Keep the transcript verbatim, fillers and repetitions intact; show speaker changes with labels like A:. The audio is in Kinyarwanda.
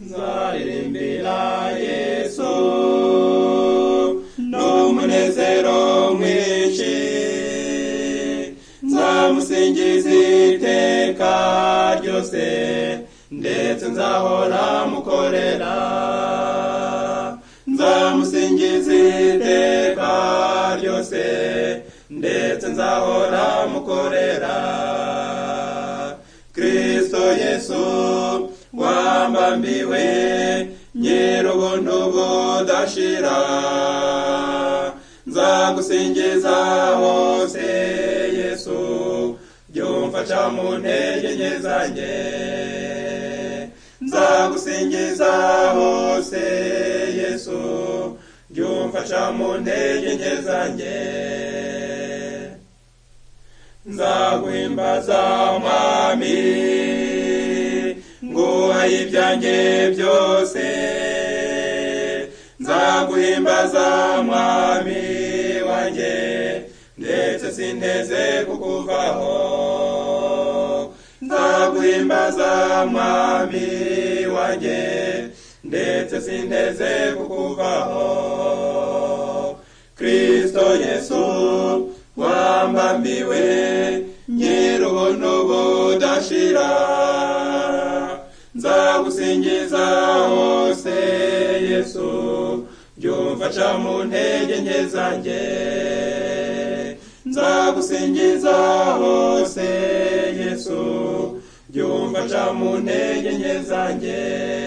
A: nzaririmbira Yesu n'umunezero mwinshi, nzamusingiza iteka ryose, ndetse nzahora mukorera. Nzamusingiza iteka ryose, ndetse nzahora mukorera. Kristo Yesu wambambiwe, nyir'ubuntu budashira, nzagusingiza hose Yesu, byumfasha mu ntege nke zanjye. Nzagusingiza hose Yesu, byumfasha mu ntege nke zanjye. Nzaguhimbaza Mwami, nguhaye ibyanjye byose. Nzaguhimbaza Mwami wanjye, ndetse sinteze kukuvaho. Nzaguhimbaza Mwami wanjye, ndetse sinteze kukuvaho. Kristo Yesu wambambiwe, nyir'ubuntu budashira, nzagusingiza hose Yesu, byumfasha mu ntege nke zanjye. Nzagusingiza hose Yesu, byumfasha mu ntege nke zanjye.